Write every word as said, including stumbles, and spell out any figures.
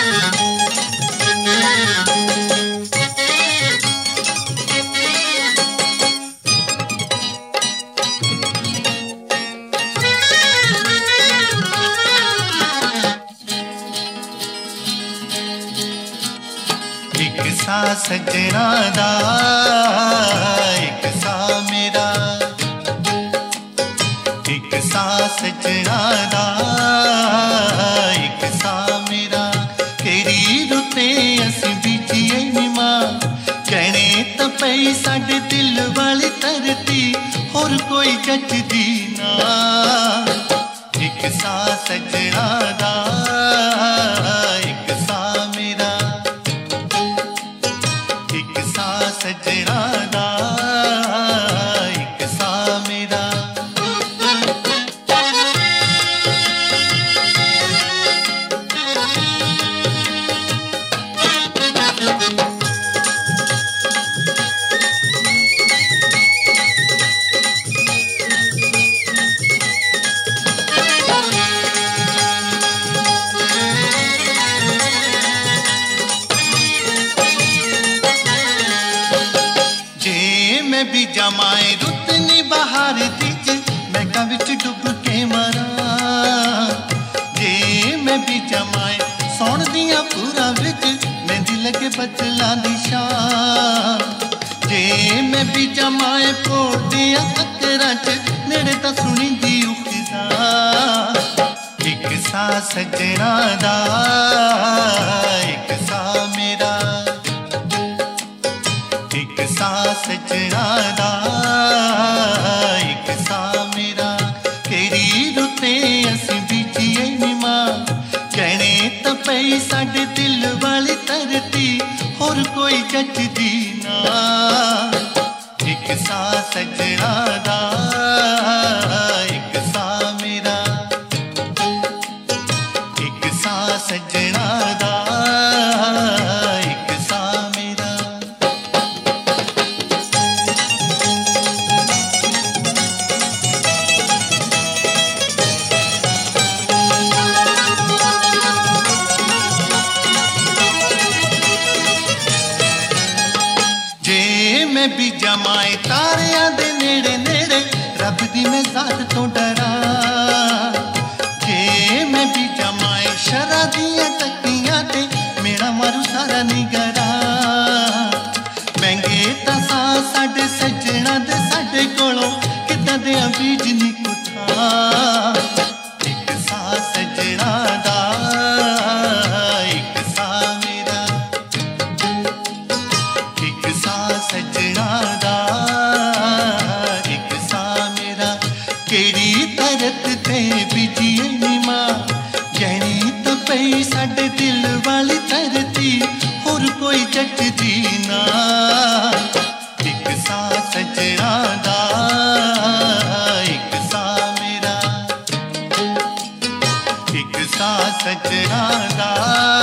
एक सा सजना दा एक सा मेरा, एक सा सजना दा एक सा मेरा, तेरी रुते असी बीजिए नी मां, कहने तो पई साडे दिल वाली धरती होर कोई जचदी ना। एक सा सजना दा एक सा मेरा, एक सा सजना दा एक सा मेरा। मैं भी जमाए रुत नी बहार दिज, मैं का विच डुब के मरा। जे मैं भी जमाए सौण दिया पूरा विच, मेहंदी लगे बचला दी शान। जे मैं भी जमाए पोड़ दिया अकरां च, नेड़े तां सुनी दी उखदा। एक सा सजना दा एक सा मेरा, एक सा सजना दा एक सा मेरा, तेरी रुते असी बीजिए नी मां, कहने तो पई साडे दिल वाली धरती होर कोई जचदी ना। एक सा सजना दा एक सा मेरा, एक सा सजना दा एक सा मेरा। मैं भी जमाए तारियां दे नेड़े नेड़े, रब दी मैं जात तो डरा। जे मैं भी जमाए शरा दियां तकियां ते, मेरा मारू सारा निगरा। महंगे तां सा साडे सजना दे साडे कोलों, किदां दे बीज नी कुथा। एक सा सजना दा एक सा मेरा, एक सा सजना दा एक सा मेरा, केड़ी धरत ते बीजिए नी मां, कहनी तो पई साडे दिल वाली धरती होर कोई जचदी ना। एक सा सजना दा एक सा मेरा, एक सा सजना दा